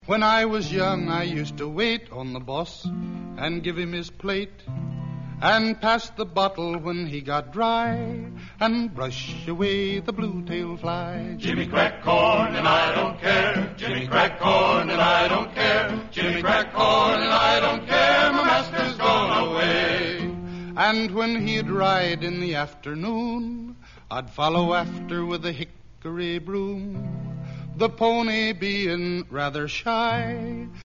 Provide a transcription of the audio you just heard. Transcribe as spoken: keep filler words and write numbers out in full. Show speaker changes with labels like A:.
A: When I was young, I used to wait on the boss and give him his plate and pass the bottle when he got dry and brush away the blue-tailed fly.
B: Jimmy crack corn and I don't care. Jimmy crack corn and I don't care. Jimmy crack corn and I don't care. My master's gone away.
A: And when he'd ride in the afternoon, I'd follow after with a hickory broom, the pony being rather shy.